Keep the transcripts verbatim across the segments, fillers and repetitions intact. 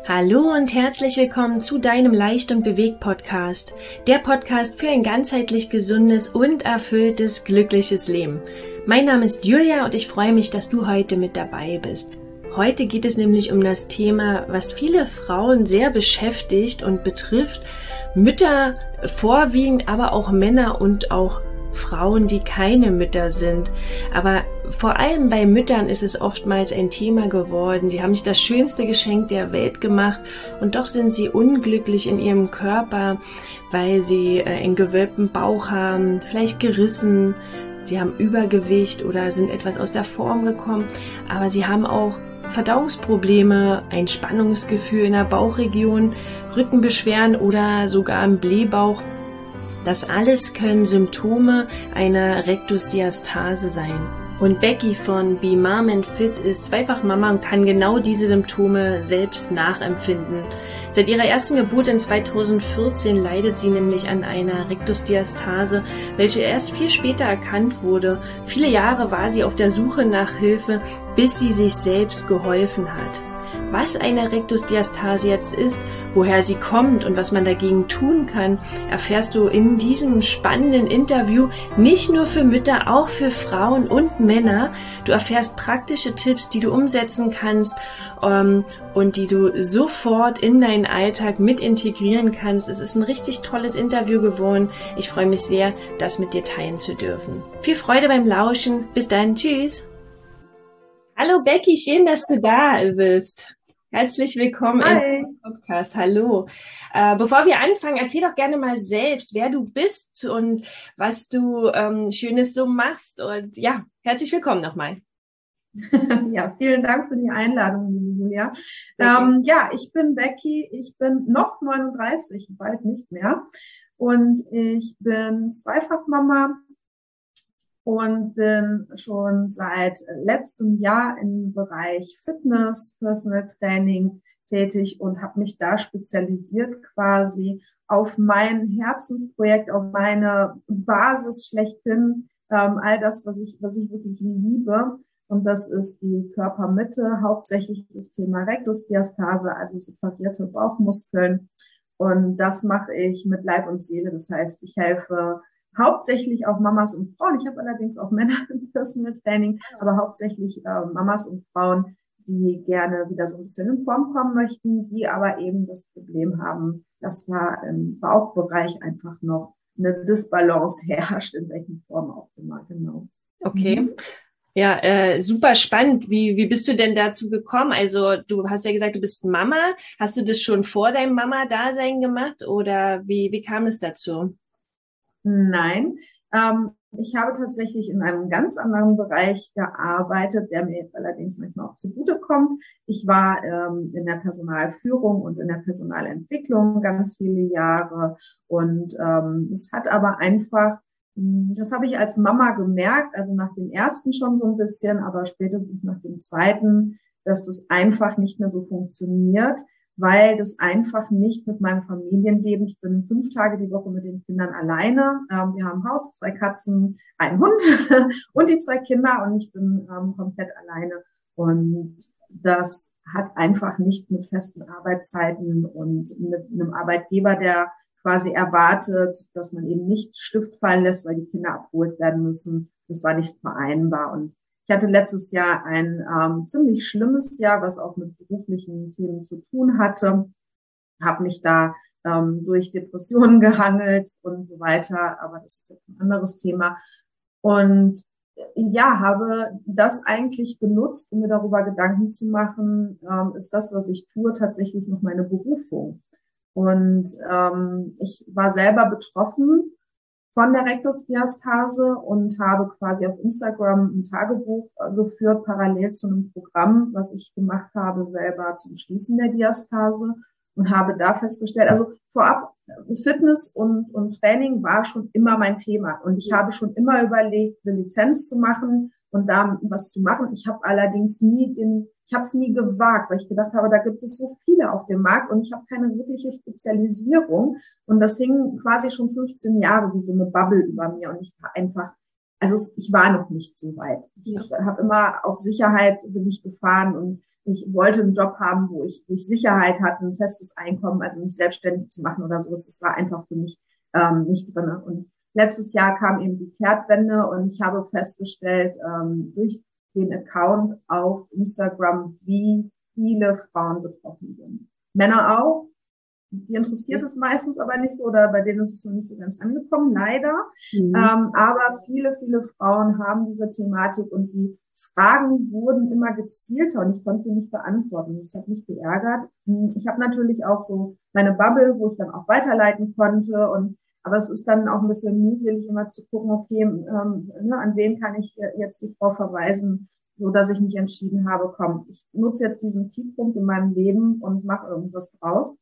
Hallo und herzlich willkommen zu deinem Leicht und bewegt Podcast. Der Podcast für ein ganzheitlich gesundes und erfülltes, glückliches Leben. Mein Name ist Julia und ich freue mich, dass du heute mit dabei bist. Heute geht es nämlich um das Thema, was viele Frauen sehr beschäftigt und betrifft. Mütter vorwiegend, aber auch Männer und auch Frauen, die keine Mütter sind. Aber vor allem bei Müttern ist es oftmals ein Thema geworden. Sie haben sich das schönste Geschenk der Welt gemacht und doch sind sie unglücklich in ihrem Körper, weil sie einen gewölbten Bauch haben, vielleicht gerissen, sie haben Übergewicht oder sind etwas aus der Form gekommen, aber sie haben auch Verdauungsprobleme, ein Spannungsgefühl in der Bauchregion, Rückenbeschwerden oder sogar einen Blähbauch. Das alles können Symptome einer Rektusdiastase sein. Und Becky von Be Mom and Fit ist zweifach Mama und kann genau diese Symptome selbst nachempfinden. Seit ihrer ersten Geburt in zweitausendvierzehn leidet sie nämlich an einer Rektusdiastase, welche erst viel später erkannt wurde. Viele Jahre war sie auf der Suche nach Hilfe, bis sie sich selbst geholfen hat. Was eine Rektusdiastase jetzt ist, woher sie kommt und was man dagegen tun kann, erfährst du in diesem spannenden Interview, nicht nur für Mütter, auch für Frauen und Männer. Du erfährst praktische Tipps, die du umsetzen kannst ähm, und die du sofort in deinen Alltag mit integrieren kannst. Es ist ein richtig tolles Interview geworden. Ich freue mich sehr, das mit dir teilen zu dürfen. Viel Freude beim Lauschen. Bis dann. Tschüss. Hallo Becky, schön, dass du da bist. Herzlich willkommen Hi. im Podcast. Hallo. Äh, bevor wir anfangen, erzähl doch gerne mal selbst, wer du bist und was du ähm, Schönes so machst. Und ja, herzlich willkommen nochmal. Ja, vielen Dank für die Einladung, liebe Julia. Ähm, ja, ich bin Becky, ich bin noch neununddreißig, bald nicht mehr. Und ich bin Zweifachmama und bin schon seit letztem Jahr im Bereich Fitness, Personal Training tätig und habe mich da spezialisiert quasi auf mein Herzensprojekt, auf meine Basis schlechthin, ähm, all das, was ich, was ich wirklich liebe. Und das ist die Körpermitte, hauptsächlich das Thema Rektusdiastase, also separierte Bauchmuskeln. Und das mache ich mit Leib und Seele. Das heißt, ich helfe hauptsächlich auch Mamas und Frauen. Ich habe allerdings auch Männer im Personal Training, aber hauptsächlich äh, Mamas und Frauen, die gerne wieder so ein bisschen in Form kommen möchten, die aber eben das Problem haben, dass da im Bauchbereich einfach noch eine Disbalance herrscht, in welcher Form auch immer, genau. Okay. Mhm. Ja, äh, super spannend. Wie, wie bist du denn dazu gekommen? Also du hast ja gesagt, du bist Mama. Hast du das schon vor deinem Mama-Dasein gemacht oder wie, wie kam es dazu? Nein, ähm, ich habe tatsächlich in einem ganz anderen Bereich gearbeitet, der mir jetzt allerdings manchmal auch zugutekommt. Ich war ähm, in der Personalführung und in der Personalentwicklung ganz viele Jahre und ähm, es hat aber einfach, das habe ich als Mama gemerkt, also nach dem ersten schon so ein bisschen, aber spätestens nach dem zweiten, dass das einfach nicht mehr so funktioniert, weil das einfach nicht mit meinem Familienleben, ich bin fünf Tage die Woche mit den Kindern alleine, ähm, wir haben ein Haus, zwei Katzen, einen Hund und die zwei Kinder und ich bin ähm, komplett alleine und das hat einfach nicht mit festen Arbeitszeiten und mit einem Arbeitgeber, der quasi erwartet, dass man eben nicht Stift fallen lässt, weil die Kinder abgeholt werden müssen, das war nicht vereinbar und ich hatte letztes Jahr ein ähm, ziemlich schlimmes Jahr, was auch mit beruflichen Themen zu tun hatte. Habe mich da ähm, durch Depressionen gehangelt und so weiter, aber das ist jetzt ein anderes Thema. Und ja, habe das eigentlich genutzt, um mir darüber Gedanken zu machen, ähm, ist das, was ich tue, tatsächlich noch meine Berufung? Und ähm, ich war selber betroffen von der Rektusdiastase und habe quasi auf Instagram ein Tagebuch geführt, parallel zu einem Programm, was ich gemacht habe, selber zum Schließen der Diastase und habe da festgestellt, also vorab, Fitness und, und Training war schon immer mein Thema und ich habe schon immer überlegt, eine Lizenz zu machen und da was zu machen. Ich habe allerdings nie den, ich habe es nie gewagt, weil ich gedacht habe, da gibt es so viele auf dem Markt und ich habe keine wirkliche Spezialisierung und das hing quasi schon fünfzehn Jahre wie so eine Bubble über mir und ich war einfach, also ich war noch nicht so weit. Ich ja. habe immer auf Sicherheit bin ich gefahren und ich wollte einen Job haben, wo ich, wo ich Sicherheit hatte, ein festes Einkommen, also mich selbstständig zu machen oder so. Das war einfach für mich ähm, nicht drin. Und letztes Jahr kam eben die Kehrtwende und ich habe festgestellt, ähm, durch den Account auf Instagram, wie viele Frauen betroffen sind. Männer auch. Die interessiert es meistens aber nicht so, oder bei denen ist es noch nicht so ganz angekommen, leider. Mhm. Ähm, aber viele, viele Frauen haben diese Thematik und die Fragen wurden immer gezielter und ich konnte sie nicht beantworten. Das hat mich geärgert. Ich habe natürlich auch so meine Bubble, wo ich dann auch weiterleiten konnte. Und aber es ist dann auch ein bisschen mühselig, immer zu gucken, okay, ähm, ne, an wen kann ich jetzt die Frau verweisen, so dass ich mich entschieden habe, komm, ich nutze jetzt diesen Tiefpunkt in meinem Leben und mache irgendwas draus.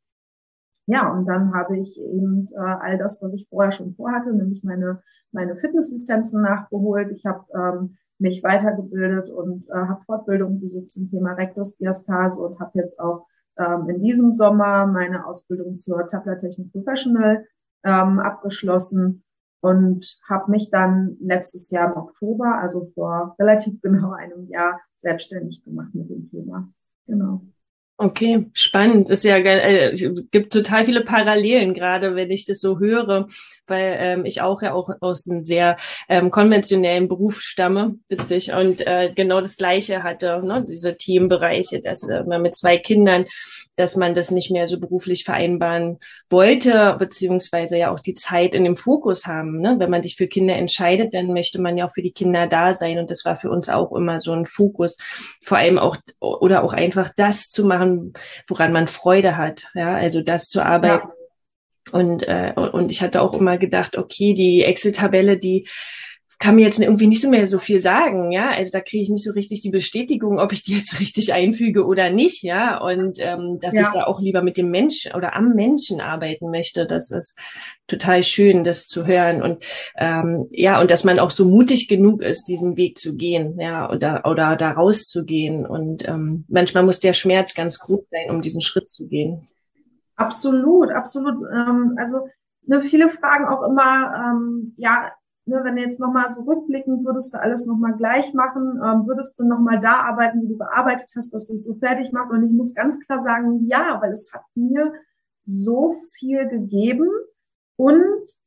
Ja, und dann habe ich eben äh, all das, was ich vorher schon vorhatte, nämlich meine meine Fitnesslizenzen nachgeholt. Ich habe ähm, mich weitergebildet und äh, habe Fortbildungen besucht zum Thema Rektusdiastase und habe jetzt auch ähm, in diesem Sommer meine Ausbildung zur Tapler-Technik Professional ähm, abgeschlossen und habe mich dann letztes Jahr im Oktober, also vor relativ genau einem Jahr, selbstständig gemacht mit dem Thema. Genau. Okay, spannend. Ist ja geil. Äh, es gibt total viele Parallelen, gerade wenn ich das so höre, weil ähm, ich auch ja auch aus einem sehr ähm, konventionellen Beruf stamme, witzig, und äh, genau das Gleiche hatte, ne, diese Themenbereiche, dass äh, man mit zwei Kindern, dass man das nicht mehr so beruflich vereinbaren wollte, beziehungsweise ja auch die Zeit in dem Fokus haben. Ne? Wenn man sich für Kinder entscheidet, dann möchte man ja auch für die Kinder da sein. Und das war für uns auch immer so ein Fokus. Vor allem auch, oder auch einfach das zu machen, woran man Freude hat. Ja, also das zu arbeiten. Ja. Und, äh, und ich hatte auch immer gedacht, okay, die Excel-Tabelle, die kann mir jetzt irgendwie nicht so mehr so viel sagen, ja, also da kriege ich nicht so richtig die Bestätigung, ob ich die jetzt richtig einfüge oder nicht, ja, und ähm, dass ja. ich da auch lieber mit dem Menschen oder am Menschen arbeiten möchte, das ist total schön, das zu hören und ähm, ja, und dass man auch so mutig genug ist, diesen Weg zu gehen, ja, oder oder da rauszugehen und ähm, manchmal muss der Schmerz ganz groß sein, um diesen Schritt zu gehen. Absolut, absolut, ähm, also ne, viele fragen auch immer, ähm, ja, wenn du jetzt nochmal so rückblicken, würdest du alles nochmal gleich machen, ähm, würdest du nochmal da arbeiten, wie du gearbeitet hast, was dich so fertig macht. Und ich muss ganz klar sagen, ja, weil es hat mir so viel gegeben und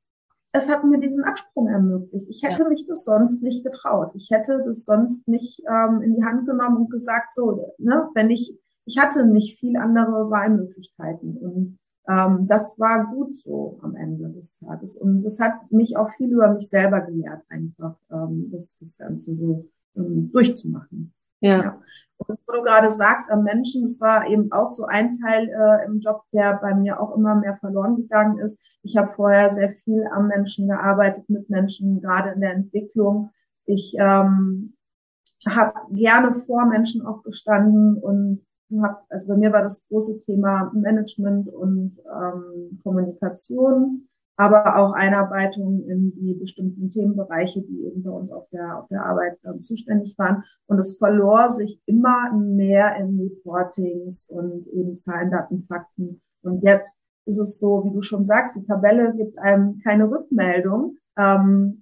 es hat mir diesen Absprung ermöglicht. Ich hätte ja. mich das sonst nicht getraut. Ich hätte das sonst nicht ähm, in die Hand genommen und gesagt, so, ne, wenn ich, ich hatte nicht viel andere Wahlmöglichkeiten und Ähm, das war gut so am Ende des Tages. Und das hat mich auch viel über mich selber gelehrt, einfach ähm, das, das Ganze so ähm, durchzumachen. Ja. ja. Und wo du gerade sagst, am Menschen, das war eben auch so ein Teil äh, im Job, der bei mir auch immer mehr verloren gegangen ist. Ich habe vorher sehr viel am Menschen gearbeitet, mit Menschen, gerade in der Entwicklung. Ich ähm, habe gerne vor Menschen auch gestanden und hab, also bei mir war das große Thema Management und ähm, Kommunikation, aber auch Einarbeitung in die bestimmten Themenbereiche, die eben bei uns auf der, auf der Arbeit ähm, zuständig waren. Und es verlor sich immer mehr in Reportings und eben Zahlen, Daten, Fakten. Und jetzt ist es so, wie du schon sagst, die Tabelle gibt einem keine Rückmeldung. Ähm,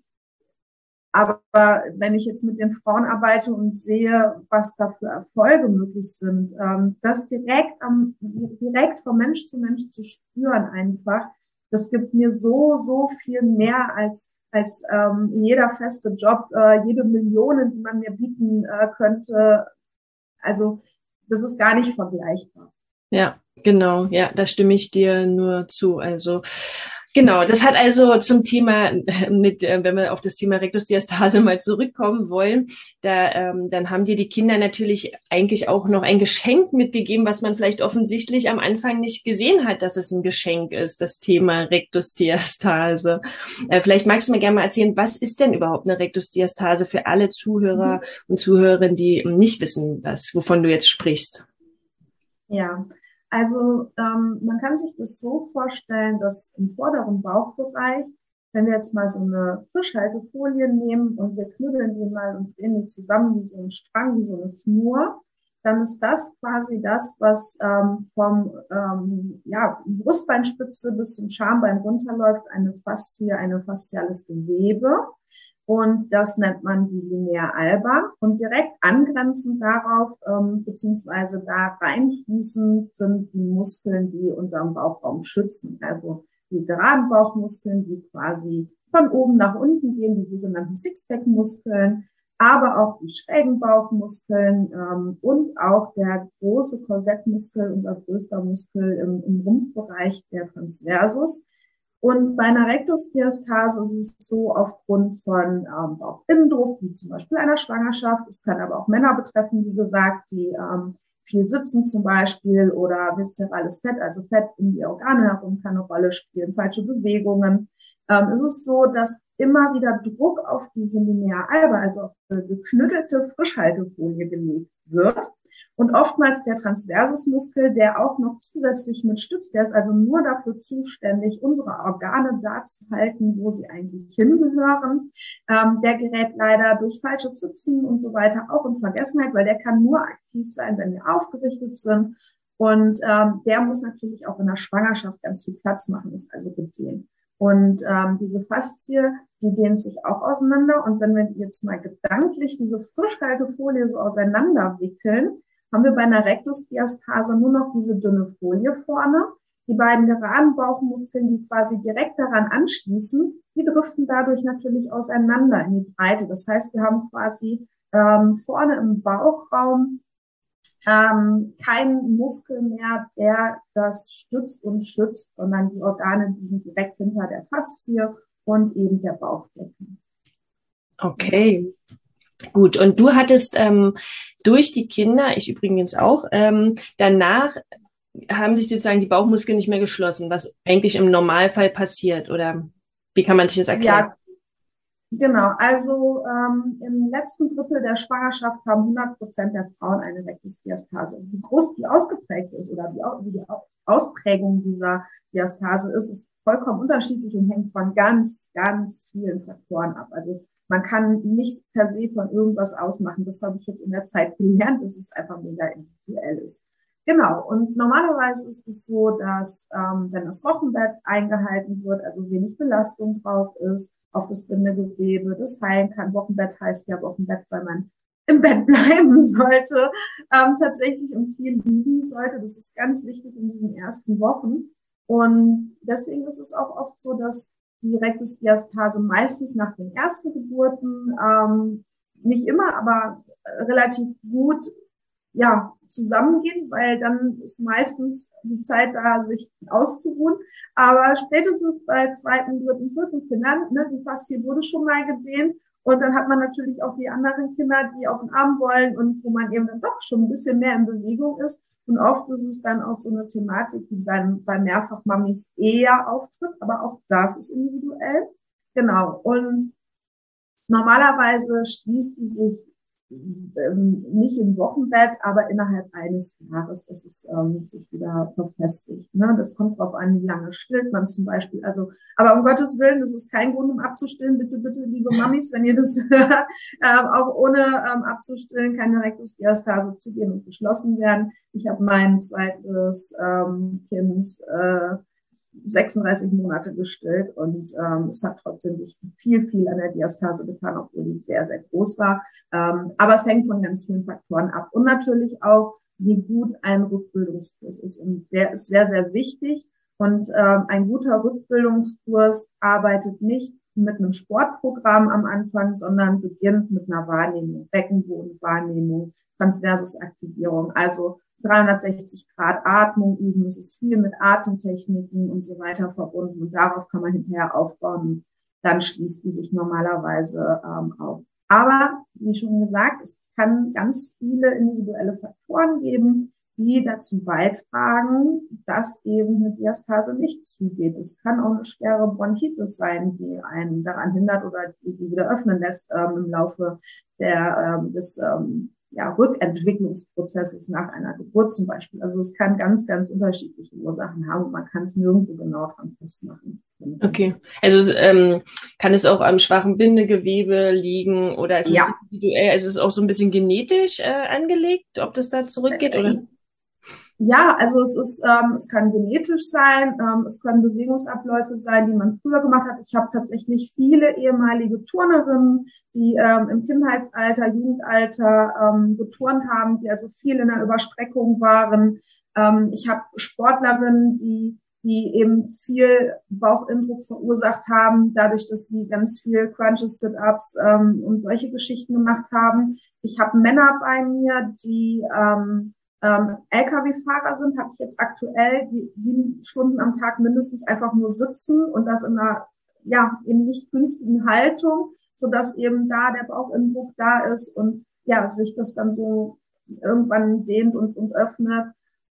Aber wenn ich jetzt mit den Frauen arbeite und sehe, was da für Erfolge möglich sind, ähm, das direkt am, direkt von Mensch zu Mensch zu spüren einfach, das gibt mir so, so viel mehr als, als ähm, jeder feste Job, äh, jede Million, die man mir bieten äh, könnte. Also, das ist gar nicht vergleichbar. Ja, genau. Ja, da stimme ich dir nur zu. Also, genau, das hat also zum Thema, mit, wenn wir auf das Thema Rektusdiastase mal zurückkommen wollen, da ähm, dann haben dir die Kinder natürlich eigentlich auch noch ein Geschenk mitgegeben, was man vielleicht offensichtlich am Anfang nicht gesehen hat, dass es ein Geschenk ist, das Thema Rektusdiastase. Äh, vielleicht magst du mir gerne mal erzählen, was ist denn überhaupt eine Rektusdiastase für alle Zuhörer mhm. und Zuhörerinnen, die nicht wissen, was, wovon du jetzt sprichst? Ja. Also ähm, man kann sich das so vorstellen, dass im vorderen Bauchbereich, wenn wir jetzt mal so eine Frischhaltefolie nehmen und wir knüdeln die mal und drehen die zusammen wie so ein Strang, wie so eine Schnur, dann ist das quasi das, was ähm, vom ähm, ja, Brustbeinspitze bis zum Schambein runterläuft, eine Faszie, ein fasziales Gewebe. Und das nennt man die Linea alba. Und direkt angrenzend darauf, ähm, beziehungsweise da reinfließend, sind die Muskeln, die unseren Bauchraum schützen. Also die geraden Bauchmuskeln, die quasi von oben nach unten gehen, die sogenannten Sixpack-Muskeln, aber auch die schrägen Bauchmuskeln ähm, und auch der große Korsettmuskel, unser größter Muskel im, im Rumpfbereich, der Transversus. Und bei einer Rektusdiastase ist es so, aufgrund von ähm, Bauchinnendruck, wie zum Beispiel einer Schwangerschaft, es kann aber auch Männer betreffen, wie gesagt, die ähm, viel sitzen zum Beispiel oder viszerales Fett, also Fett in die Organe herum kann eine Rolle spielen, falsche Bewegungen. Ähm, es ist so, dass immer wieder Druck auf diese Linea alba, also auf eine geknüttelte Frischhaltefolie gelegt wird. Und oftmals der Transversusmuskel, der auch noch zusätzlich mit stützt, der ist also nur dafür zuständig, unsere Organe da zu halten, wo sie eigentlich hingehören. Ähm, der gerät leider durch falsches Sitzen und so weiter auch in Vergessenheit, weil der kann nur aktiv sein, wenn wir aufgerichtet sind. Und ähm, der muss natürlich auch in der Schwangerschaft ganz viel Platz machen, ist also gedehnt. Und ähm, diese Faszie, die dehnt sich auch auseinander. Und wenn wir jetzt mal gedanklich diese Frischhaltefolie so auseinander wickeln, haben wir bei einer Rektusdiastase nur noch diese dünne Folie vorne. Die beiden geraden Bauchmuskeln, die quasi direkt daran anschließen, die driften dadurch natürlich auseinander in die Breite. Das heißt, wir haben quasi ähm, vorne im Bauchraum ähm, keinen Muskel mehr, der das stützt und schützt, sondern die Organe liegen direkt hinter der Faszie und eben der Bauchdecke. Okay. Gut, und du hattest ähm, durch die Kinder, ich übrigens auch, ähm, danach haben sich sozusagen die Bauchmuskeln nicht mehr geschlossen, was eigentlich im Normalfall passiert, oder wie kann man sich das erklären? Ja, genau. Also ähm, im letzten Drittel der Schwangerschaft haben hundert Prozent der Frauen eine Rektusdiastase. Wie groß die ausgeprägt ist oder wie, wie die Ausprägung dieser Diastase ist, ist vollkommen unterschiedlich und hängt von ganz, ganz vielen Faktoren ab. Also man kann nicht per se von irgendwas ausmachen. Das habe ich jetzt in der Zeit gelernt, dass es einfach mega individuell ist. Genau. Und normalerweise ist es so, dass ähm, wenn das Wochenbett eingehalten wird, also wenig Belastung drauf ist, auf das Bindegewebe, das heilen kann. Wochenbett heißt ja Wochenbett, weil man im Bett bleiben sollte, ähm, tatsächlich und viel liegen sollte. Das ist ganz wichtig in diesen ersten Wochen. Und deswegen ist es auch oft so, dass die Rektusdiastase meistens nach den ersten Geburten, ähm, nicht immer, aber relativ gut, ja, zusammengehen, weil dann ist meistens die Zeit da, sich auszuruhen. Aber spätestens bei zweiten, dritten, vierten Kindern, ne, die Faszie wurde schon mal gedehnt. Und dann hat man natürlich auch die anderen Kinder, die auf den Arm wollen und wo man eben dann doch schon ein bisschen mehr in Bewegung ist. Und oft ist es dann auch so eine Thematik, die dann bei Mehrfachmamis eher auftritt, aber auch das ist individuell. Genau. Und normalerweise schließt die sich ähm, nicht im Wochenbett, aber innerhalb eines Jahres, dass es ähm, sich wieder verfestigt. Ne? Das kommt drauf an, wie lange stillt man zum Beispiel. Also, aber um Gottes Willen, das ist kein Grund, um abzustillen. Bitte, bitte, liebe Mamis, wenn ihr das hört, ähm, auch ohne ähm, abzustillen, keine Rektusdiastase zugehen und geschlossen werden. Ich habe mein zweites ähm, Kind äh, sechsunddreißig Monate gestillt und ähm, es hat trotzdem sich viel, viel an der Diastase getan, obwohl die sehr, sehr groß war. Ähm, aber es hängt von ganz vielen Faktoren ab. Und natürlich auch, wie gut ein Rückbildungskurs ist. Und der ist sehr, sehr wichtig. Und ähm, ein guter Rückbildungskurs arbeitet nicht mit einem Sportprogramm am Anfang, sondern beginnt mit einer Wahrnehmung, Beckenbodenwahrnehmung, Transversusaktivierung, also dreihundertsechzig Grad Atmung üben. Es ist viel mit Atemtechniken und so weiter verbunden. Und darauf kann man hinterher aufbauen. Dann schließt die sich normalerweise ähm, auf. Aber, wie schon gesagt, es kann ganz viele individuelle Faktoren geben, die dazu beitragen, dass eben eine Diastase nicht zugeht. Es kann auch eine schwere Bronchitis sein, die einen daran hindert oder die wieder öffnen lässt ähm, im Laufe der, ähm, des ähm, ja, Rückentwicklungsprozesses nach einer Geburt zum Beispiel. Also es kann ganz, ganz unterschiedliche Ursachen haben und man kann es nirgendwo genau dran festmachen. Okay, also ähm, kann es auch am schwachen Bindegewebe liegen oder ist es ja. individuell, also ist es auch so ein bisschen genetisch äh, angelegt, ob das da zurückgeht, oder? Ja, also es ist, ähm, es kann genetisch sein, ähm, es können Bewegungsabläufe sein, die man früher gemacht hat. Ich habe tatsächlich viele ehemalige Turnerinnen, die ähm, im Kindheitsalter, Jugendalter ähm, geturnt haben, die also viel in der Überstreckung waren. Ähm, ich habe Sportlerinnen, die die eben viel Bauchinndruck verursacht haben, dadurch, dass sie ganz viel Crunches, Sit-ups ähm, und solche Geschichten gemacht haben. Ich habe Männer bei mir, die ähm, ähm, L K W-Fahrer sind, habe ich jetzt aktuell, die sieben Stunden am Tag mindestens einfach nur sitzen und das in einer, ja, eben nicht günstigen Haltung, sodass eben da der Bauchinndruck da ist und ja, sich das dann so irgendwann dehnt und, und öffnet.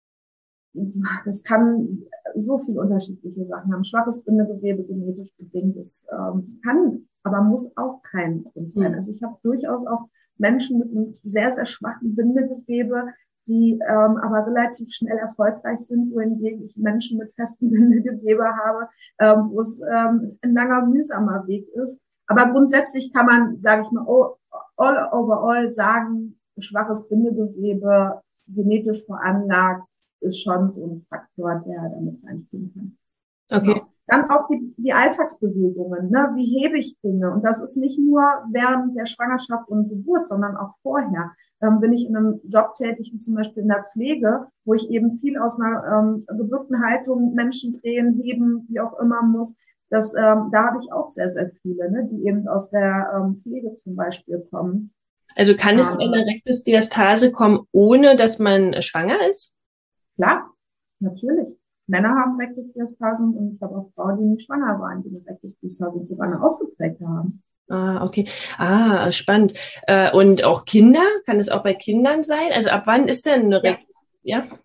Das kann so viele unterschiedliche Sachen haben. Schwaches Bindegewebe, genetisch bedingt, das ähm, kann, aber muss auch kein Grund sein. Also ich habe durchaus auch Menschen mit einem sehr, sehr schwachen Bindegewebe, die ähm, aber relativ schnell erfolgreich sind, wohingegen ich Menschen mit festem Bindegewebe habe, ähm, wo es ähm, ein langer, mühsamer Weg ist. Aber grundsätzlich kann man, sage ich mal, all overall sagen, schwaches Bindegewebe, genetisch veranlagt, ist schon so ein Faktor, der damit reinspielen kann. Okay. Genau. Dann auch die, die Alltagsbewegungen, ne? Wie hebe ich Dinge? Und das ist nicht nur während der Schwangerschaft und Geburt, sondern auch vorher. Ähm, bin ich in einem Job tätig, wie zum Beispiel in der Pflege, wo ich eben viel aus einer ähm, gebückten Haltung Menschen drehen, heben, wie auch immer muss. Das, ähm, da habe ich auch sehr, sehr viele, ne? Die eben aus der ähm, Pflege zum Beispiel kommen. Also kann es zu einer Rektusdiastase kommen, ohne dass man schwanger ist? Klar, natürlich. Männer haben Rektusdiastasen und ich habe auch Frauen, die nicht schwanger waren, die eine Rektusdiastase und sogar eine ausgeprägte haben. Ah, okay. Ah, spannend. Äh, und auch Kinder? Kann es auch bei Kindern sein? Also ab wann ist denn eine Rektus? Ja. ja?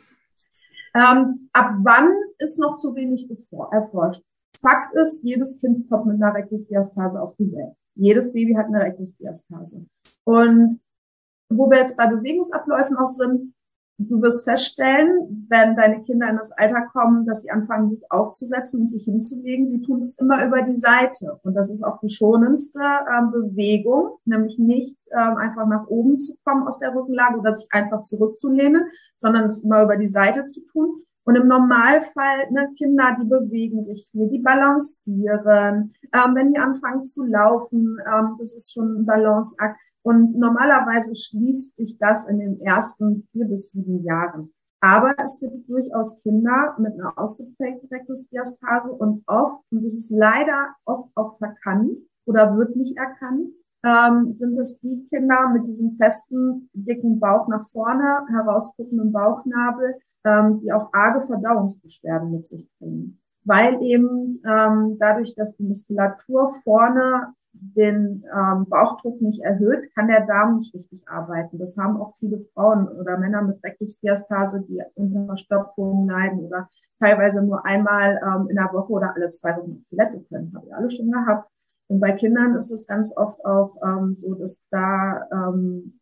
Ähm, ab wann ist noch zu wenig erforscht. Fakt ist, jedes Kind kommt mit einer Rektusdiastase auf die Welt. Jedes Baby hat eine Rektusdiastase. Und wo wir jetzt bei Bewegungsabläufen auch sind, du wirst feststellen, wenn deine Kinder in das Alter kommen, dass sie anfangen, sich aufzusetzen und sich hinzulegen, sie tun es immer über die Seite. Und das ist auch die schonendste ähm, Bewegung, nämlich nicht ähm, einfach nach oben zu kommen aus der Rückenlage oder sich einfach zurückzulehnen, sondern es immer über die Seite zu tun. Und im Normalfall, ne, Kinder, die bewegen sich viel, die balancieren. Ähm, wenn die anfangen zu laufen, ähm, das ist schon ein Balanceakt. Und normalerweise schließt sich das in den ersten vier bis sieben Jahren. Aber es gibt durchaus Kinder mit einer ausgeprägten Rektusdiastase und oft, und das ist leider oft auch verkannt oder wird nicht erkannt, ähm, sind es die Kinder mit diesem festen, dicken Bauch nach vorne, herausguckenden Bauchnabel, ähm, die auch arge Verdauungsbeschwerden mit sich bringen. Weil eben ähm, dadurch, dass die Muskulatur vorne den ähm, Bauchdruck nicht erhöht, kann der Darm nicht richtig arbeiten. Das haben auch viele Frauen oder Männer mit Rektusdiastase, die unter Verstopfung leiden oder teilweise nur einmal ähm, in der Woche oder alle zwei Wochen auf Toilette können. Habe ich alle schon gehabt. Und bei Kindern ist es ganz oft auch ähm, so, dass da ähm,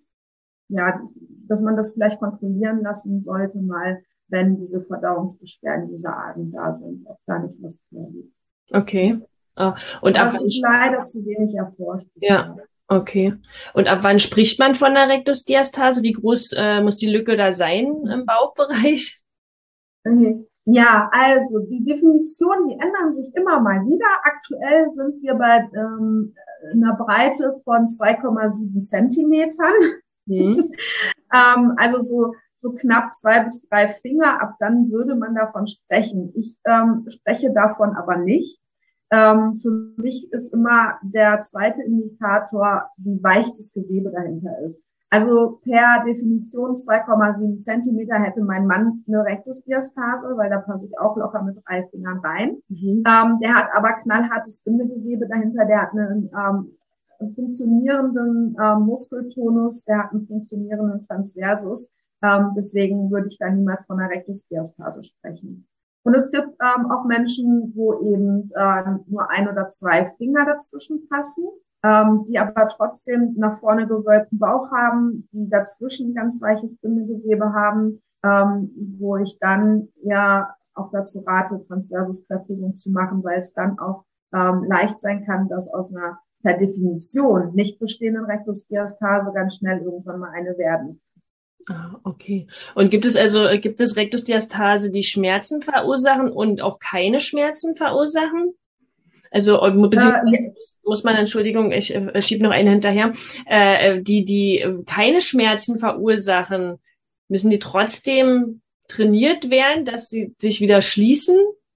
ja, dass man das vielleicht kontrollieren lassen sollte, mal, wenn diese Verdauungsbeschwerden dieser Arten da sind, ob da nicht was vorliegt. Okay. Oh, und Aber ab es ist leider zu wenig erforscht. Ja, okay. Und ab wann spricht man von einer Rektusdiastase? Wie groß äh, muss die Lücke da sein im Bauchbereich? Okay. Ja, also die Definitionen, die ändern sich immer mal wieder. Aktuell sind wir bei ähm, einer Breite von zwei Komma sieben Zentimetern. Mhm. ähm, also so so knapp zwei bis drei Finger. Ab dann würde man davon sprechen. Ich ähm, spreche davon aber nicht. Ähm, für mich ist immer der zweite Indikator, wie weich das Gewebe dahinter ist. Also per Definition zwei Komma sieben Zentimeter hätte mein Mann eine Rektusdiastase, weil da passe ich auch locker mit drei Fingern rein. Mhm. Ähm, der hat aber knallhartes Bindegewebe dahinter, der hat einen, ähm, einen funktionierenden ähm, Muskeltonus, der hat einen funktionierenden Transversus. Ähm, deswegen würde ich da niemals von einer Rektusdiastase sprechen. Und es gibt ähm, auch Menschen, wo eben äh, nur ein oder zwei Finger dazwischen passen, ähm, die aber trotzdem nach vorne gewölbten Bauch haben, die dazwischen ganz weiches Bindegewebe haben, ähm, wo ich dann ja auch dazu rate, Transversuskräftigung zu machen, weil es dann auch ähm, leicht sein kann, dass aus einer per Definition nicht bestehenden Rektusdiastase ganz schnell irgendwann mal eine werden. Ah, okay. Und gibt es also, gibt es Rektusdiastase, die Schmerzen verursachen und auch keine Schmerzen verursachen? Also, Äh, beziehungsweise ja, muss, muss man, Entschuldigung, ich äh, schiebe noch eine hinterher, äh, die, die äh, keine Schmerzen verursachen, müssen die trotzdem trainiert werden, dass sie sich wieder schließen?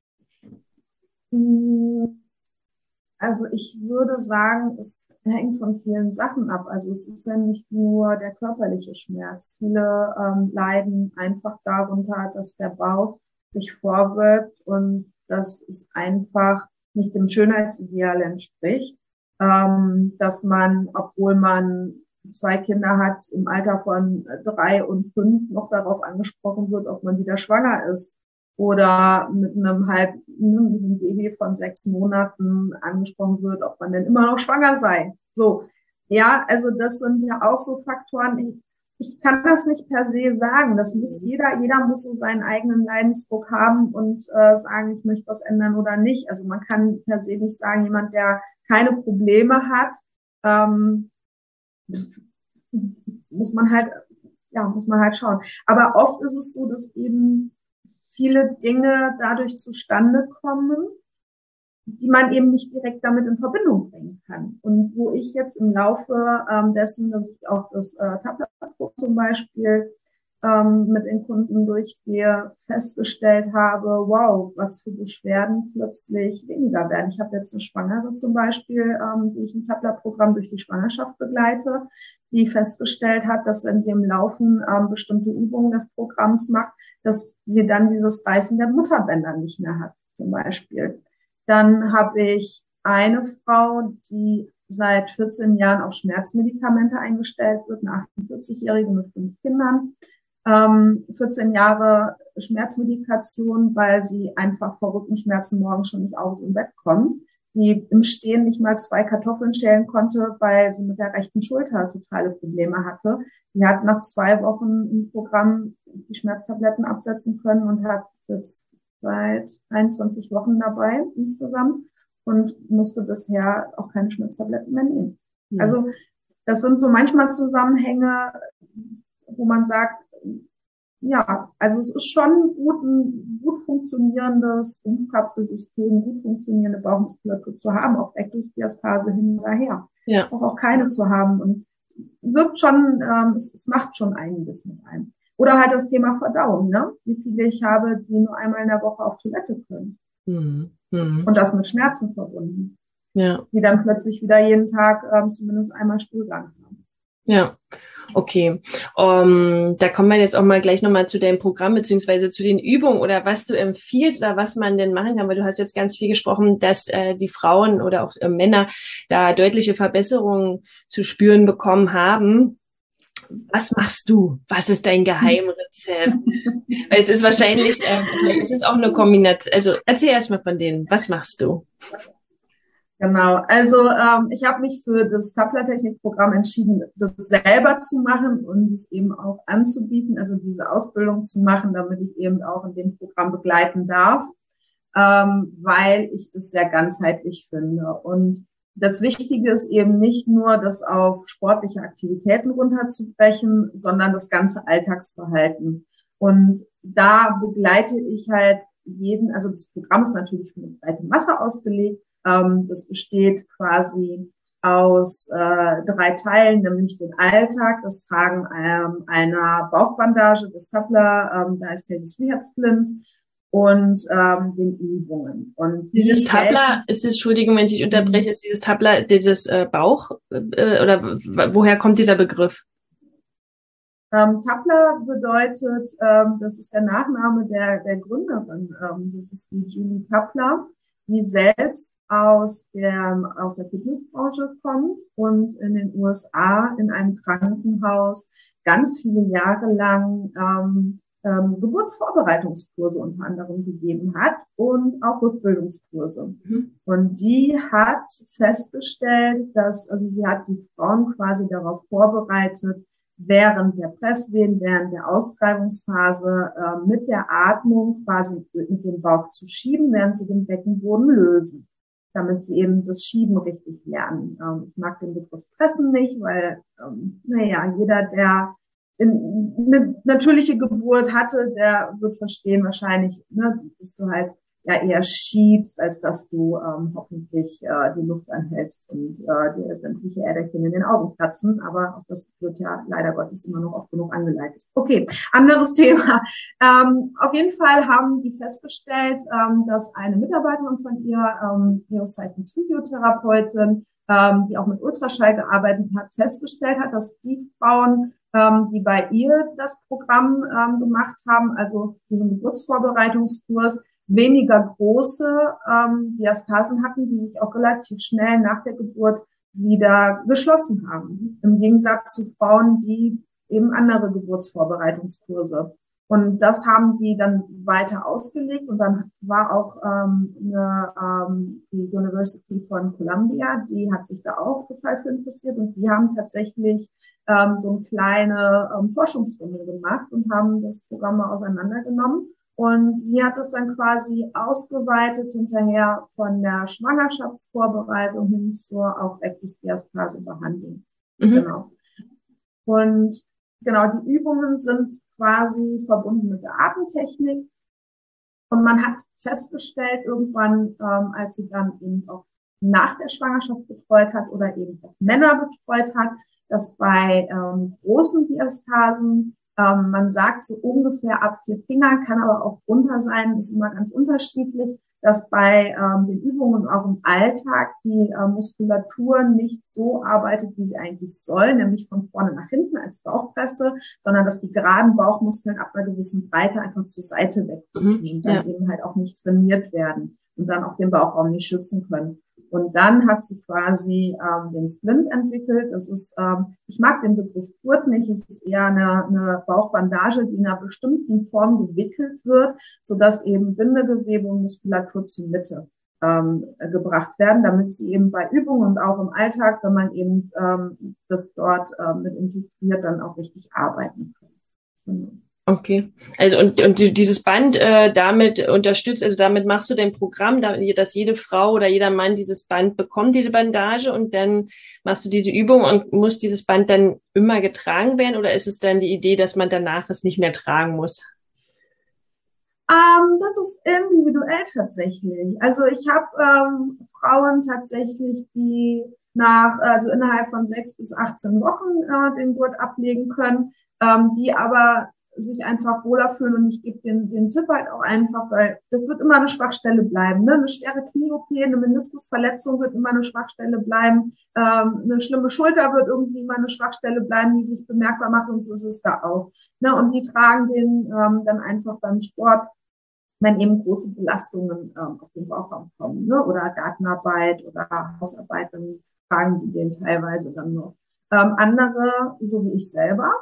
mh, also ich würde sagen, es hängt von vielen Sachen ab. Also es ist ja nicht nur der körperliche Schmerz. Viele ähm, leiden einfach darunter, dass der Bauch sich vorwölbt und dass es einfach nicht dem Schönheitsideal entspricht. Ähm, dass man, obwohl man zwei Kinder hat, im Alter von drei und fünf noch darauf angesprochen wird, ob man wieder schwanger ist oder mit einem halb mit einem Baby von sechs Monaten angesprochen wird, ob man denn immer noch schwanger sei. So, ja, also das sind ja auch so Faktoren. Ich, ich kann das nicht per se sagen. Das muss jeder, jeder muss so seinen eigenen Leidensdruck haben und äh, sagen, ich möchte was ändern oder nicht. Also man kann per se nicht sagen, jemand, der keine Probleme hat, ähm, muss man halt, ja, muss man halt schauen. Aber oft ist es so, dass eben viele Dinge dadurch zustande kommen, die man eben nicht direkt damit in Verbindung bringen kann. Und wo ich jetzt im Laufe ähm, dessen, dass ich auch das äh, Tablet-Programm zum Beispiel ähm, mit den Kunden durchgehe, festgestellt habe, wow, was für Beschwerden plötzlich weniger werden. Ich habe jetzt eine Schwangere zum Beispiel, ähm, die ich im Tablet-Programm durch die Schwangerschaft begleite, die festgestellt hat, dass wenn sie im Laufen ähm, bestimmte Übungen des Programms macht, dass sie dann dieses Reißen der Mutterbänder nicht mehr hat, zum Beispiel. Dann habe ich eine Frau, die seit vierzehn Jahren auf Schmerzmedikamente eingestellt wird, eine achtundvierzig-Jährige mit fünf Kindern. Ähm, vierzehn Jahre Schmerzmedikation, weil sie einfach vor Rückenschmerzen morgens schon nicht aus dem Bett kommt, die im Stehen nicht mal zwei Kartoffeln schälen konnte, weil sie mit der rechten Schulter totale Probleme hatte. Die hat nach zwei Wochen im Programm die Schmerztabletten absetzen können und hat jetzt seit einundzwanzig Wochen dabei insgesamt und musste bisher auch keine Schmerztabletten mehr nehmen. Ja. Also das sind so manchmal Zusammenhänge, wo man sagt, ja, also es ist schon gut, ein gut funktionierendes Rumpfkapselsystem, gut funktionierende Bauchmuskulatur zu haben, auch Rektusdiastase hin oder her. Ja. Auch, auch keine zu haben und wirkt schon, ähm, es, es macht schon einiges mit einem. Oder halt das Thema Verdauung, ne? Wie viele ich habe, die nur einmal in der Woche auf Toilette können. Mhm. Mhm. Und das mit Schmerzen verbunden. Ja. Die dann plötzlich wieder jeden Tag ähm, zumindest einmal Stuhlgang haben. Ja. Okay, um, da kommen wir jetzt auch mal gleich nochmal zu deinem Programm beziehungsweise zu den Übungen oder was du empfiehlst oder was man denn machen kann, weil du hast jetzt ganz viel gesprochen, dass äh, die Frauen oder auch äh, Männer da deutliche Verbesserungen zu spüren bekommen haben. Was machst du? Was ist dein Geheimrezept? Weil es ist wahrscheinlich, äh, es ist auch eine Kombination. Also erzähl erst mal von denen. Was machst du? Genau, also ähm, ich habe mich für das Tapla-Technik-Programm entschieden, das selber zu machen und es eben auch anzubieten, also diese Ausbildung zu machen, damit ich eben auch in dem Programm begleiten darf, ähm, weil ich das sehr ganzheitlich finde. Und das Wichtige ist eben nicht nur, das auf sportliche Aktivitäten runterzubrechen, sondern das ganze Alltagsverhalten. Und da begleite ich halt jeden, also das Programm ist natürlich für eine breite Masse ausgelegt. Ähm, das besteht quasi aus äh, drei Teilen, nämlich den Alltag, das Tragen ähm, einer Bauchbandage, des Tapla, ähm, da ist dieses Rehab Splints und ähm, den Übungen. Und Dieses die Tabla, ist es, Entschuldigung, wenn ich dich unterbreche, ist dieses Tabla, dieses äh, Bauch, äh, oder w- woher kommt dieser Begriff? Ähm, Tapla bedeutet, ähm, das ist der Nachname der, der Gründerin, ähm, das ist die Julie Tapla, die selbst aus der, aus der Fitnessbranche kommt und in den U S A in einem Krankenhaus ganz viele Jahre lang ähm, ähm, Geburtsvorbereitungskurse unter anderem gegeben hat und auch Rückbildungskurse. Mhm. Und die hat festgestellt, dass, also sie hat die Frauen quasi darauf vorbereitet, während der Presswehen, während der Austreibungsphase äh, mit der Atmung quasi mit dem Bauch zu schieben, während sie den Beckenboden lösen, damit sie eben das Schieben richtig lernen. Ähm, ich mag den Begriff Pressen nicht, weil, ähm, naja, jeder, der in, eine natürliche Geburt hatte, der wird verstehen wahrscheinlich, ne, dass du halt ja eher schiebst, als dass du ähm, hoffentlich äh, die Luft anhältst und äh, dir sämtliche Äderchen in den Augen platzen. Aber auch das wird ja leider Gottes immer noch oft genug angeleitet. Okay, anderes Thema. Ähm, auf jeden Fall haben die festgestellt, ähm, dass eine Mitarbeiterin von ihr, ähm, Neuroscience Physiotherapeutin, ähm, die auch mit Ultraschall gearbeitet hat, festgestellt hat, dass die Frauen, ähm, die bei ihr das Programm ähm, gemacht haben, also diesen Geburtsvorbereitungskurs, weniger große ähm, Diastasen hatten, die sich auch relativ schnell nach der Geburt wieder geschlossen haben. Im Gegensatz zu Frauen, die eben andere Geburtsvorbereitungskurse. Und das haben die dann weiter ausgelegt. Und dann war auch ähm, eine, ähm, die University von Columbia, die hat sich da auch total für interessiert. Und die haben tatsächlich ähm, so eine kleine ähm, Forschungsrunde gemacht und haben das Programm mal auseinandergenommen. Und sie hat das dann quasi ausgeweitet hinterher von der Schwangerschaftsvorbereitung hin zur auch Rektusdiastase-Behandlung. Mhm. Genau. Und genau, die Übungen sind quasi verbunden mit der Atemtechnik. Und man hat festgestellt irgendwann, ähm, als sie dann eben auch nach der Schwangerschaft betreut hat oder eben auch Männer betreut hat, dass bei ähm, großen Diastasen, Ähm, man sagt so ungefähr ab vier Fingern, kann aber auch runter sein, ist immer ganz unterschiedlich, dass bei ähm, den Übungen auch im Alltag die äh, Muskulatur nicht so arbeitet, wie sie eigentlich soll, nämlich von vorne nach hinten als Bauchpresse, sondern dass die geraden Bauchmuskeln ab einer gewissen Breite einfach zur Seite wegrutschen mhm, und dann ja. eben halt auch nicht trainiert werden und dann auch den Bauchraum nicht schützen können. Und dann hat sie quasi ähm, den Splint entwickelt. Das ist, ähm, ich mag den Begriff Gurt nicht, es ist eher eine, eine Bauchbandage, die in einer bestimmten Form gewickelt wird, sodass eben Bindegewebe und Muskulatur zur Mitte ähm, gebracht werden, damit sie eben bei Übungen und auch im Alltag, wenn man eben ähm, das dort ähm, mit integriert, dann auch richtig arbeiten kann. Genau. Okay, also und und dieses Band äh, damit unterstützt, also damit machst du dein Programm, dass jede Frau oder jeder Mann dieses Band bekommt, diese Bandage, und dann machst du diese Übung und muss dieses Band dann immer getragen werden, oder ist es dann die Idee, dass man danach es nicht mehr tragen muss? Ähm, das ist individuell tatsächlich. Also ich habe ähm, Frauen tatsächlich, die nach, also innerhalb von sechs bis achtzehn Wochen äh, den Gurt ablegen können, ähm, die aber sich einfach wohler fühlen, und ich gebe den, den Tipp halt auch einfach, weil das wird immer eine Schwachstelle bleiben. Ne? Eine schwere Knie-O P, eine Meniskusverletzung wird immer eine Schwachstelle bleiben, ähm, eine schlimme Schulter wird irgendwie immer eine Schwachstelle bleiben, die sich bemerkbar macht, und so ist es da auch. Ne? Und die tragen den ähm, dann einfach beim Sport, wenn eben große Belastungen ähm, auf den Bauchraum kommen, ne? Oder Gartenarbeit oder Hausarbeit, dann tragen die den teilweise dann noch. Ähm, andere, so wie ich selber,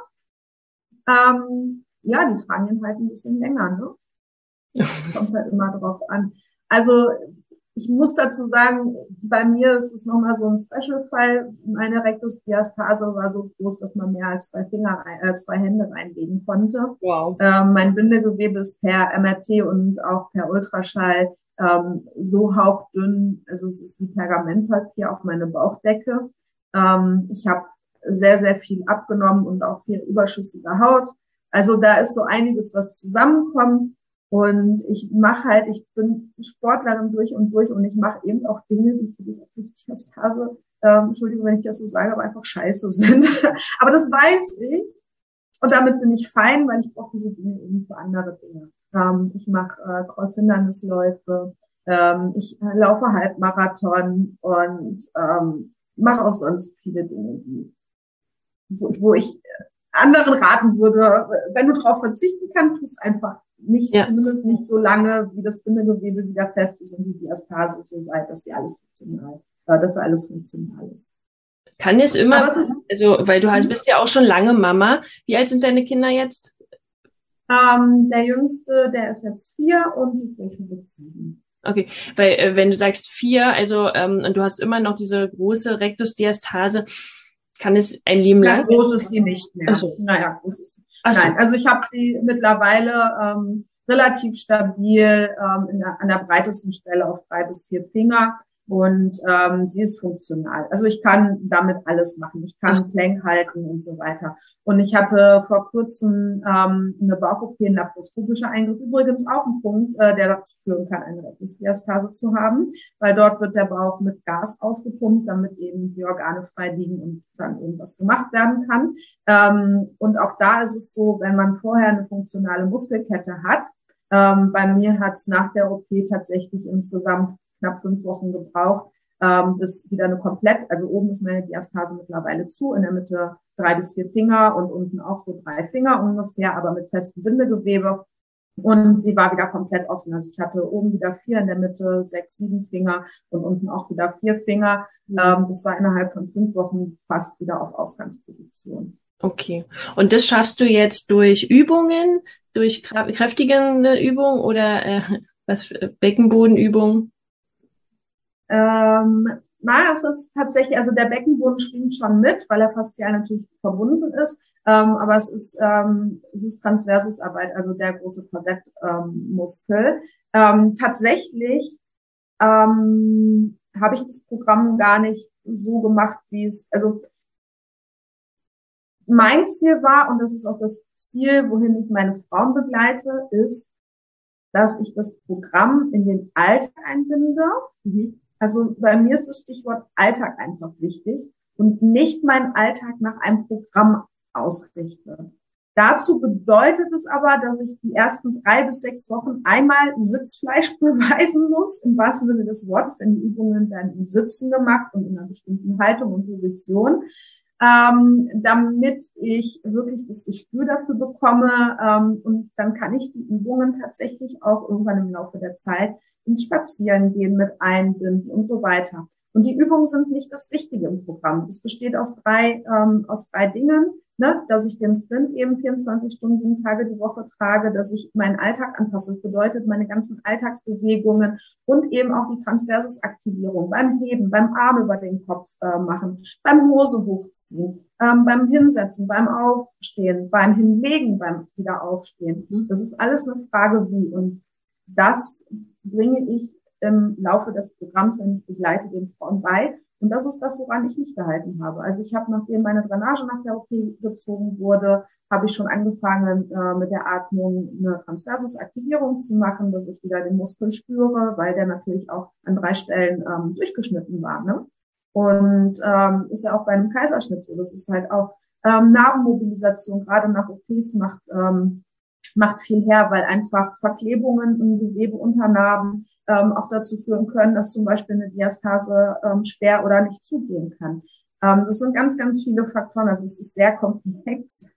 Ähm, ja, die tragen ihn halt ein bisschen länger, ne? Kommt halt immer drauf an. Also, ich muss dazu sagen, bei mir ist es nochmal so ein Special-Fall. Meine Rektusdiastase war so groß, dass man mehr als zwei Finger, äh, zwei Hände reinlegen konnte. Wow. Ähm, mein Bindegewebe ist per M R T und auch per Ultraschall ähm, so hauchdünn, also es ist wie Pergamentpapier auf meine Bauchdecke. Ähm, ich habe sehr, sehr viel abgenommen und auch viel überschüssige Haut. Also da ist so einiges, was zusammenkommt. Und ich mache halt, ich bin Sportlerin durch und durch, und ich mache eben auch Dinge, die für die Diastase, ähm, Entschuldigung, wenn ich das so sage, aber einfach scheiße sind. Aber das weiß ich. Und damit bin ich fein, weil ich brauche diese Dinge eben für andere Dinge. Ähm, ich mache äh, Cross-Hindernisläufe, ähm, ich laufe Halbmarathon und ähm, mache auch sonst viele Dinge, die Wo, wo ich anderen raten würde, wenn du darauf verzichten kannst, tu es einfach nicht, ja. Zumindest nicht so lange, wie das Bindegewebe wieder fest ist und die Diastase so weit, dass sie alles funktional, dass da alles funktional ist. Kann es immer, es ist, also, weil du hast, bist ja auch schon lange Mama. Wie alt sind deine Kinder jetzt? Ähm, der Jüngste, der ist jetzt vier, und die Große wird sieben. Okay, weil äh, wenn du sagst vier, also ähm, und du hast immer noch diese große Rektusdiastase, kann es ein Leben lang? Ja, groß ist sie nicht mehr. So. Naja, groß ist sie. Nein, also ich habe sie mittlerweile ähm, relativ stabil ähm, in der, an der breitesten Stelle auf drei bis vier Finger. Und ähm, sie ist funktional. Also ich kann damit alles machen. Ich kann Plank halten und so weiter. Und ich hatte vor kurzem ähm, eine Bauch-O P, ein laparoskopischer Eingriff. Übrigens auch ein Punkt, äh, der dazu führen kann, eine Rektusdiastase zu haben, weil dort wird der Bauch mit Gas aufgepumpt, damit eben die Organe frei liegen und dann irgendwas gemacht werden kann. Ähm, und auch da ist es so, wenn man vorher eine funktionale Muskelkette hat, ähm, bei mir hat es nach der O P tatsächlich insgesamt knapp fünf Wochen gebraucht, ähm, bis wieder eine komplett, also oben ist meine Diastase mittlerweile zu, in der Mitte drei bis vier Finger und unten auch so drei Finger ungefähr, aber mit festem Bindegewebe. Und sie war wieder komplett offen. Also ich hatte oben wieder vier, in der Mitte sechs, sieben Finger und unten auch wieder vier Finger. Mhm. Ähm, das war innerhalb von fünf Wochen fast wieder auf Ausgangsposition. Okay. Und das schaffst du jetzt durch Übungen, durch kräftigende Übungen oder äh, was Beckenbodenübungen? Ähm, na, es ist tatsächlich, also der Beckenboden schwingt schon mit, weil er faszial natürlich verbunden ist. Ähm, aber es ist, ähm, es ist Transversusarbeit, also der große Korsettmuskel. Ähm, tatsächlich ähm, habe ich das Programm gar nicht so gemacht, wie es, also mein Ziel war, und das ist auch das Ziel, wohin ich meine Frauen begleite, ist, dass ich das Programm in den Alltag einbinde. Mhm. Also bei mir ist das Stichwort Alltag einfach wichtig und nicht meinen Alltag nach einem Programm ausrichte. Dazu bedeutet es aber, dass ich die ersten drei bis sechs Wochen einmal Sitzfleisch beweisen muss, im wahrsten Sinne des Wortes, denn die Übungen werden im Sitzen gemacht und in einer bestimmten Haltung und Position, ähm, damit ich wirklich das Gespür dafür bekomme, ähm, und dann kann ich die Übungen tatsächlich auch irgendwann im Laufe der Zeit ins Spazierengehen mit einbinden und so weiter. Und die Übungen sind nicht das Wichtige im Programm. Es besteht aus drei, ähm, aus drei Dingen, ne, dass ich den Sprint eben vierundzwanzig Stunden, sieben Tage die Woche trage, dass ich meinen Alltag anpasse. Das bedeutet meine ganzen Alltagsbewegungen und eben auch die Transversusaktivierung beim Heben, beim Arm über den Kopf äh, machen, beim Hose hochziehen, ähm, beim Hinsetzen, beim Aufstehen, beim Hinlegen, beim Wiederaufstehen. Das ist alles eine Frage wie. Und das bringe ich im Laufe des Programms, wenn ich begleite, den Frauen bei. Und das ist das, woran ich mich gehalten habe. Also ich habe, nachdem meine Drainage nach der O P gezogen wurde, habe ich schon angefangen, äh, mit der Atmung eine Transversusaktivierung zu machen, dass ich wieder den Muskel spüre, weil der natürlich auch an drei Stellen ähm, durchgeschnitten war. Ne? Und ähm, ist ja auch bei einem Kaiserschnitt so. Das ist halt auch ähm, Narbenmobilisation, gerade nach O Ps macht ähm, macht viel her, weil einfach Verklebungen im Gewebe unter Narben ähm, auch dazu führen können, dass zum Beispiel eine Diastase ähm, schwer oder nicht zugehen kann. Ähm, das sind ganz, ganz viele Faktoren. Also es ist sehr komplex,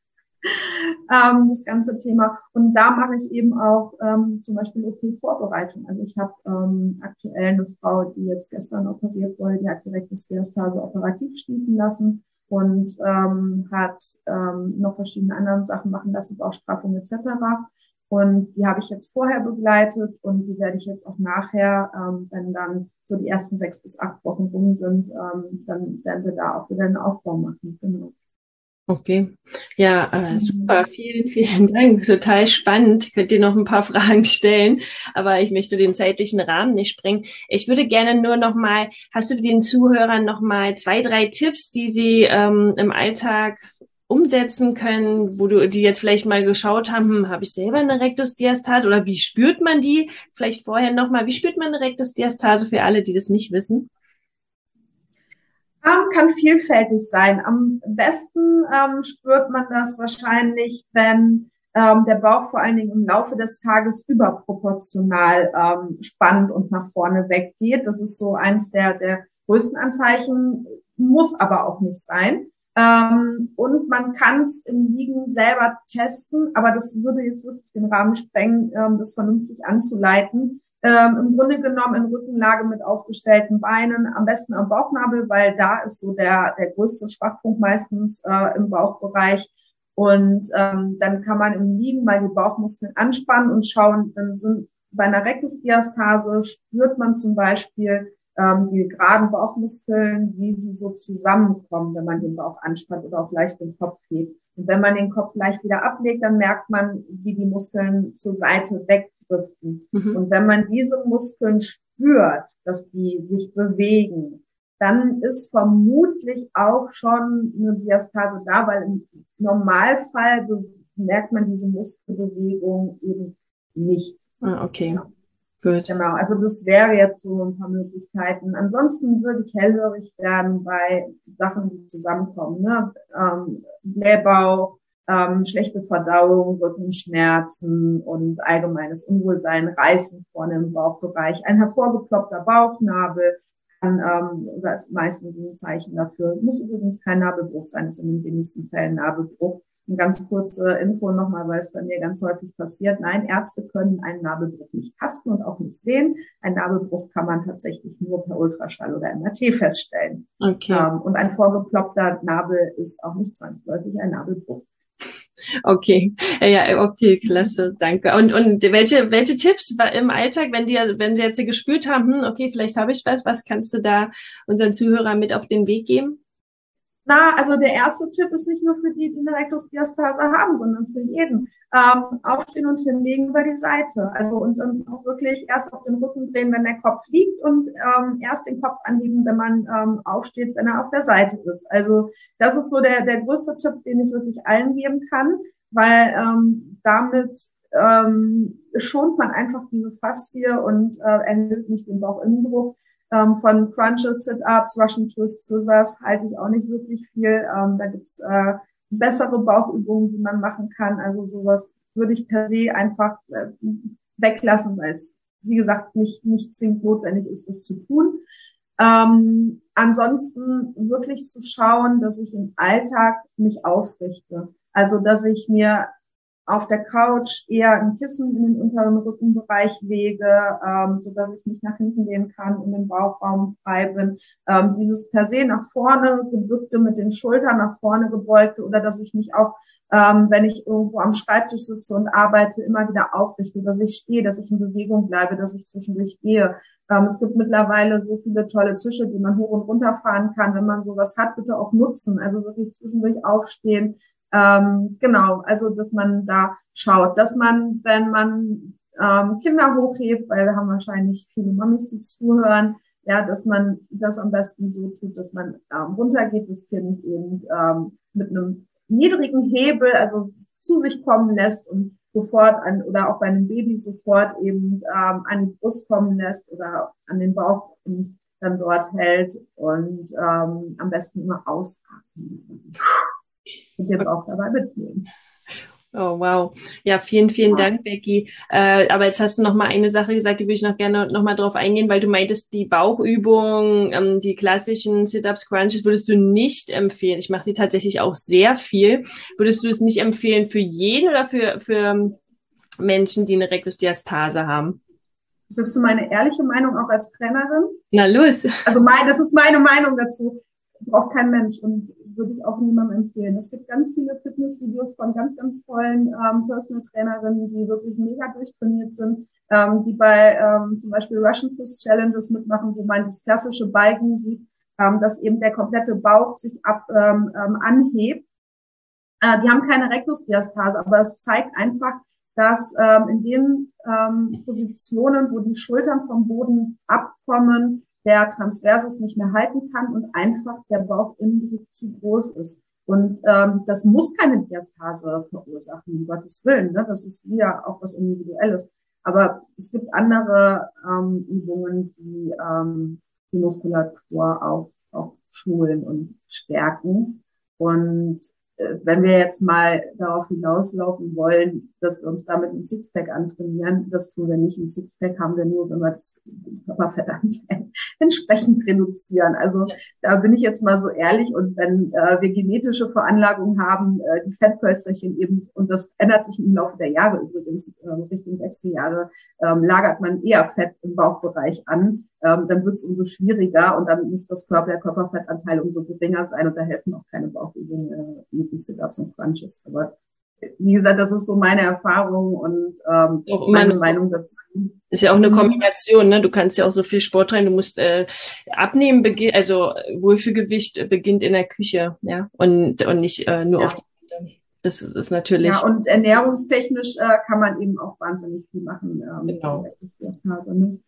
ähm, das ganze Thema. Und da mache ich eben auch ähm, zum Beispiel O P-Vorbereitung. Also ich habe ähm, aktuell eine Frau, die jetzt gestern operiert wurde, die hat direkt das Diastase operativ schließen lassen und ähm, hat ähm, noch verschiedene andere Sachen machen lassen, Bauchstraffung et cetera. Und die habe ich jetzt vorher begleitet und die werde ich jetzt auch nachher, ähm, wenn dann so die ersten sechs bis acht Wochen rum sind, ähm, dann werden wir da auch wieder einen Aufbau machen. Genau. Okay, ja, äh, super, vielen, vielen Dank, total spannend. Ich könnte dir noch ein paar Fragen stellen, aber ich möchte den zeitlichen Rahmen nicht sprengen. Ich würde gerne nur noch mal, hast du den Zuhörern noch mal zwei, drei Tipps, die sie ähm, im Alltag umsetzen können, wo du die jetzt vielleicht mal geschaut haben, hm, habe ich selber eine Rektusdiastase oder wie spürt man die? Vielleicht vorher noch mal, wie spürt man eine Rektusdiastase für alle, die das nicht wissen? Ähm, kann vielfältig sein. Am besten ähm, spürt man das wahrscheinlich, wenn ähm, der Bauch vor allen Dingen im Laufe des Tages überproportional ähm, spannt und nach vorne weggeht. Das ist so eins der, der größten Anzeichen, muss aber auch nicht sein. Ähm, und man kann es im Liegen selber testen, aber das würde jetzt wirklich den Rahmen sprengen, ähm, das vernünftig anzuleiten. Ähm, im Grunde genommen in Rückenlage mit aufgestellten Beinen, am besten am Bauchnabel, weil da ist so der, der größte Schwachpunkt meistens äh, im Bauchbereich. Und ähm, dann kann man im Liegen mal die Bauchmuskeln anspannen und schauen, dann sind bei einer Rektusdiastase spürt man zum Beispiel ähm, die geraden Bauchmuskeln, wie sie so zusammenkommen, wenn man den Bauch anspannt oder auch leicht den Kopf hebt. Und wenn man den Kopf leicht wieder ablegt, dann merkt man, wie die Muskeln zur Seite weg. Mhm. Und wenn man diese Muskeln spürt, spürt, dass die sich bewegen, dann ist vermutlich auch schon eine Diastase da, weil im Normalfall merkt man diese Muskelbewegung eben nicht. Ah, okay. Gut. Genau, also das wäre jetzt so ein paar Möglichkeiten. Ansonsten würde ich hellhörig werden bei Sachen, die zusammenkommen, ne? Ähm, Blähbauch, ähm, schlechte Verdauung, Rückenschmerzen und allgemeines Unwohlsein, Reißen vorne im Bauchbereich, ein hervorgeploppter Bauchnabel, kann, ähm, das ist meistens ein Zeichen dafür. Muss übrigens kein Nabelbruch sein, ist in den wenigsten Fällen Nabelbruch. Eine ganz kurze Info nochmal, weil es bei mir ganz häufig passiert. Nein, Ärzte können einen Nabelbruch nicht tasten und auch nicht sehen. Ein Nabelbruch kann man tatsächlich nur per Ultraschall oder M R T feststellen. Okay. Ähm, und ein vorgeploppter Nabel ist auch nicht zwangsläufig ein Nabelbruch. Okay, ja, okay, klasse, danke. Und und welche welche Tipps im Alltag, wenn die wenn sie jetzt gespürt haben, hm, okay, vielleicht habe ich was, was kannst du da unseren Zuhörern mit auf den Weg geben? Na, also der erste Tipp ist nicht nur für die, die eine Rektusdiastase haben, sondern für jeden. Ähm, aufstehen und hinlegen über die Seite. Also und, und auch wirklich erst auf den Rücken drehen, wenn der Kopf liegt und ähm, erst den Kopf anheben, wenn man ähm, aufsteht, wenn er auf der Seite ist. Also das ist so der, der größte Tipp, den ich wirklich allen geben kann, weil ähm, damit ähm, schont man einfach diese Faszie und äh, erhöht nicht den Bauchinnendruck. Ähm, von Crunches, Sit-Ups, Russian Twist, Scissors halte ich auch nicht wirklich viel. Ähm, da gibt's äh, bessere Bauchübungen, die man machen kann. Also sowas würde ich per se einfach äh, weglassen, weil es, wie gesagt, nicht, nicht zwingend notwendig ist, das zu tun. Ähm, ansonsten wirklich zu schauen, dass ich im Alltag mich aufrichte. Also, dass ich mir auf der Couch eher ein Kissen in den unteren Rückenbereich lege, ähm, so dass ich nicht nach hinten gehen kann und im Bauchraum frei bin. Ähm, dieses per se nach vorne gebückte, mit den Schultern nach vorne gebeugte, oder dass ich mich auch, ähm, wenn ich irgendwo am Schreibtisch sitze und arbeite, immer wieder aufrichte, dass ich stehe, dass ich in Bewegung bleibe, dass ich zwischendurch gehe. Ähm, es gibt mittlerweile so viele tolle Tische, die man hoch und runter fahren kann. Wenn man sowas hat, bitte auch nutzen. Also wirklich zwischendurch aufstehen. Ähm, genau, also dass man da schaut, dass man, wenn man ähm, Kinder hochhebt, weil wir haben wahrscheinlich viele Mamis, die zuhören, ja, dass man das am besten so tut, dass man ähm, runtergeht, das Kind eben ähm, mit einem niedrigen Hebel, also zu sich kommen lässt und sofort an, oder auch bei einem Baby sofort eben ähm, an die Brust kommen lässt oder an den Bauch und dann dort hält und ähm, am besten immer ausatmen. Und den Bauch dabei mitnehmen. Oh, wow. Ja, vielen, vielen ja. Dank, Becky. Äh, aber jetzt hast du noch mal eine Sache gesagt, die würde ich noch gerne noch mal drauf eingehen, weil du meintest, die Bauchübung, ähm, die klassischen Sit-Ups, Crunches würdest du nicht empfehlen. Ich mache die tatsächlich auch sehr viel. Würdest du es nicht empfehlen für jeden oder für, für Menschen, die eine Rektusdiastase haben? Willst du meine ehrliche Meinung auch als Trainerin? Na los. Also mein, das ist meine Meinung dazu. Braucht kein Mensch und würde ich auch niemandem empfehlen. Es gibt ganz viele Fitnessvideos von ganz, ganz tollen ähm, Personal Trainerinnen, die wirklich mega durchtrainiert sind, ähm, die bei ähm, zum Beispiel Russian Twist Challenges mitmachen, wo man das klassische Balken sieht, ähm, dass eben der komplette Bauch sich ab ähm, ähm, anhebt. Äh, die haben keine Rektusdiastase, aber es zeigt einfach, dass ähm, in den ähm, Positionen, wo die Schultern vom Boden abkommen, der Transversus nicht mehr halten kann und einfach der Bauchinnendruck zu groß ist. Und ähm, das muss keine Diastase verursachen, um Gottes Willen. Ne? Das ist wieder auch was Individuelles. Aber es gibt andere ähm, Übungen, die ähm, die Muskulatur auch, auch schulen und stärken. Und äh, wenn wir jetzt mal darauf hinauslaufen wollen, dass wir uns damit ein Sixpack antrainieren, das tun wir nicht. Ein Sixpack haben wir nur, wenn wir das Körperfettanteil entsprechend reduzieren. Also da bin ich jetzt mal so ehrlich. Und wenn äh, wir genetische Veranlagung haben, äh, die Fettpölsterchen eben, und das ändert sich im Laufe der Jahre übrigens, äh, Richtung Wechseljahre, ähm, lagert man eher Fett im Bauchbereich an, ähm, dann wird es umso schwieriger und dann muss das Körper, der Körperfettanteil umso geringer sein und da helfen auch keine Bauchübungen äh, wie die Sit-Ups und Crunches. Aber wie gesagt, das ist so meine Erfahrung und ähm, auch meine Meinung dazu. Ist ja auch eine Kombination, ne? Du kannst ja auch so viel Sport rein, du musst äh, abnehmen, beginn, also Wohlfühlgewicht beginnt in der Küche, ja, und und nicht äh, nur ja. auf die Seite. Das ist natürlich. Ja, und ernährungstechnisch äh, kann man eben auch wahnsinnig viel machen. Ähm, genau. Das ist das Hase, ne?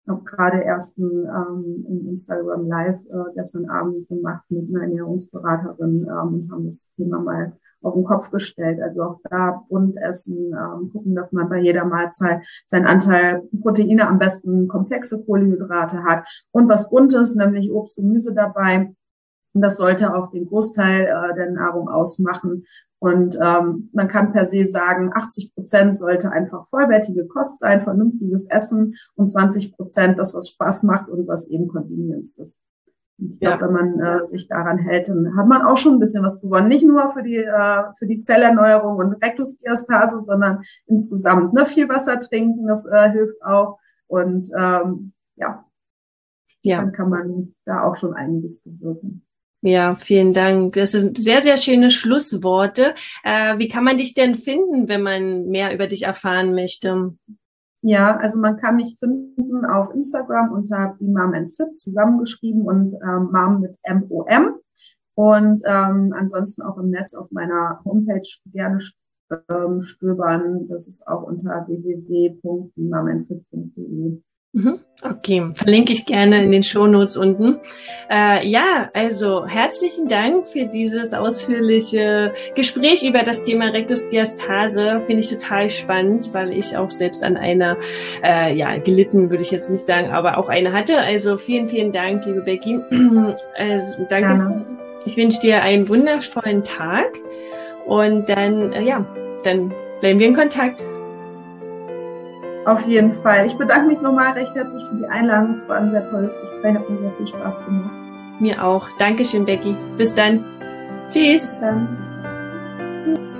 habe gerade erst ein, ähm, ein Instagram Live äh, gestern Abend gemacht mit einer Ernährungsberaterin ähm, und haben das Thema mal auf den Kopf gestellt. Also auch da bunt essen, ähm, gucken, dass man bei jeder Mahlzeit seinen Anteil Proteine, am besten komplexe Kohlenhydrate hat und was Buntes, nämlich Obst, Gemüse dabei. Und das sollte auch den Großteil äh, der Nahrung ausmachen. Und ähm, man kann per se sagen, achtzig Prozent sollte einfach vollwertige Kost sein, vernünftiges Essen und zwanzig Prozent das, was Spaß macht und was eben Convenience ist. Ich glaube, ja. wenn man äh, sich daran hält, dann hat man auch schon ein bisschen was gewonnen. Nicht nur für die äh, für die Zellerneuerung und Rektusdiastase, sondern insgesamt. Ne? Viel Wasser trinken, das äh, hilft auch. Und ähm, ja. ja, dann kann man da auch schon einiges bewirken. Ja, vielen Dank. Das sind sehr, sehr schöne Schlussworte. Äh, wie kann man dich denn finden, wenn man mehr über dich erfahren möchte? Ja, also man kann mich finden auf Instagram unter BeMomAndFit, zusammengeschrieben und ähm, Mom mit M O M. Und ähm, ansonsten auch im Netz auf meiner Homepage gerne ähm, stöbern. Das ist auch unter w w w punkt bemomandfit punkt d e. Okay, verlinke ich gerne in den Shownotes unten. Äh, ja, also herzlichen Dank für dieses ausführliche Gespräch über das Thema Rektusdiastase. Finde ich total spannend, weil ich auch selbst an einer, äh, ja, gelitten würde ich jetzt nicht sagen, aber auch eine hatte. Also vielen, vielen Dank, liebe Becky. Also, danke. Ja. Ich wünsche dir einen wundervollen Tag und dann, äh, ja, dann bleiben wir in Kontakt. Auf jeden Fall. Ich bedanke mich nochmal recht herzlich für die Einladung. Es war ein sehr tolles Gespräch. Hat mir sehr viel Spaß gemacht. Mir auch. Dankeschön, Becky. Bis dann. Tschüss. Bis dann.